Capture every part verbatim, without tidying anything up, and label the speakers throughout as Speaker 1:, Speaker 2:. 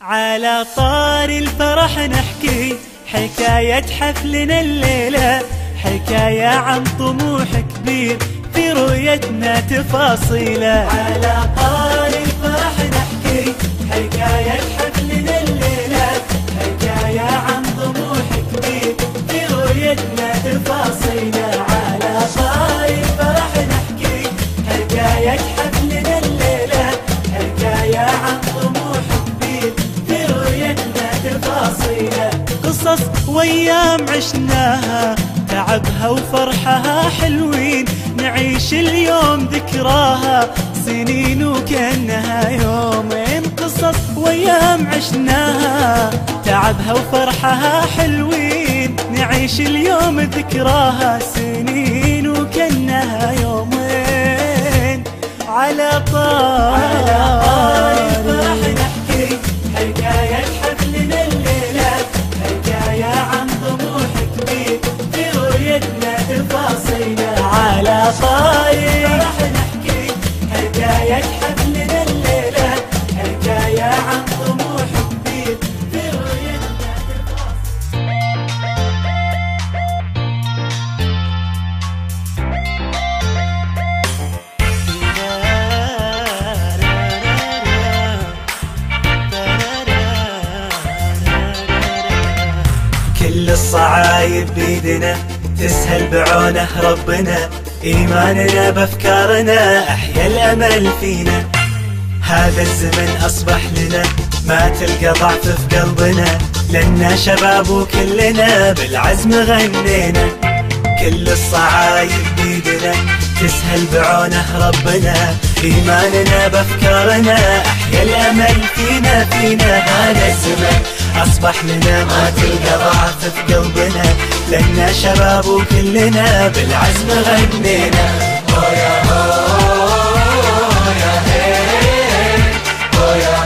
Speaker 1: على طار الفرح نحكي حكاية حفلنا الليلة، حكاية عن طموح كبير في رؤيتنا تفاصيله. على طار الفرح نحكي حكاية حفلنا الليلة، حكاية عن طموح كبير في رؤيتنا تفاصيله. على طار الفرح نحكي حكاية حفلنا الليلة، حكاية عن طموح كبير في رؤيتنا تفاصيله. قصص وايام عشناها تعبها وفرحها حلوين، نعيش اليوم ذكراها سنين وكأنها يومين. قصص وايام عشناها تعبها وفرحها حلوين، نعيش اليوم ذكراها سنين وكأنها يومين. على طار الفرح نحكي حكاية حفلنا الليلة، حكاية عن طموح كبير في رؤيتنا تفاصيله. على طار الفرح نحكي حكاية حفلنا الليلة، حكاية عن طموح كبير في رؤيتنا كل الصعايب بيدنا تسهل بعونه ربنا، إيماننا بأفكارنا أحيا الأمل فينا. هذا الزمن أصبح لنا ما تلقى ضعف في قلبنا، لنا شباب وكلنا بالعزم غنينا. كل الصعايب بيدنا تسهل بعونه ربنا، إيماننا بأفكارنا أحيا الأمل فينا فينا. هذا الزمن أصبح لنا ما تلقى ضعف في قلبنا، لنا شباب وكلنا بالعزم غنينا. هو يا هو يا هي، هو يا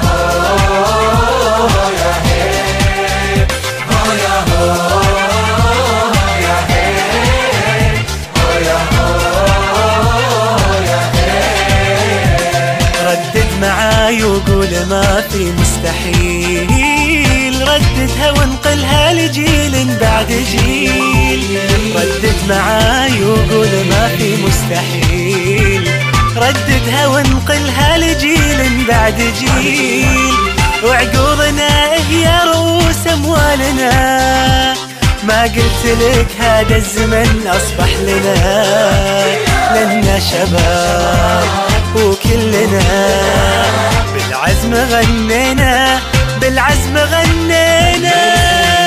Speaker 1: هو يا هي، هو يا هو يا هي، هو يا هو يا هي. ردد معاي وقول ما في مستحيل، رددها وانقلها لجيل بعد جيل. ردد معاي وقول ما في مستحيل، رددها وانقلها لجيل بعد جيل. وعقولنا هي رؤوس اموالنا، ما قلت لك هذا الزمن اصبح لنا، لنا شباب وكلنا بالعزم غنينا، بالعزم غنينا.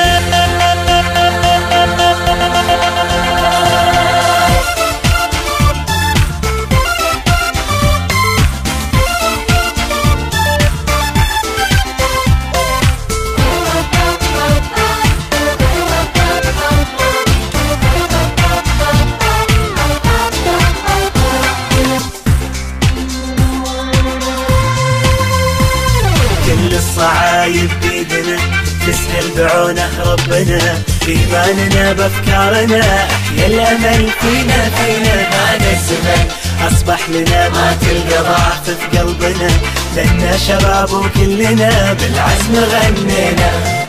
Speaker 1: كل الصعايب بيدنا تسهل بعونه ربنا، إيماننا بأفكارنا أحيا الأمل فينا فينا. هذا الزمن أصبح لنا ما تلقى ضعف في قلبنا، لنا شباب وكلنا بالعزم غنينا.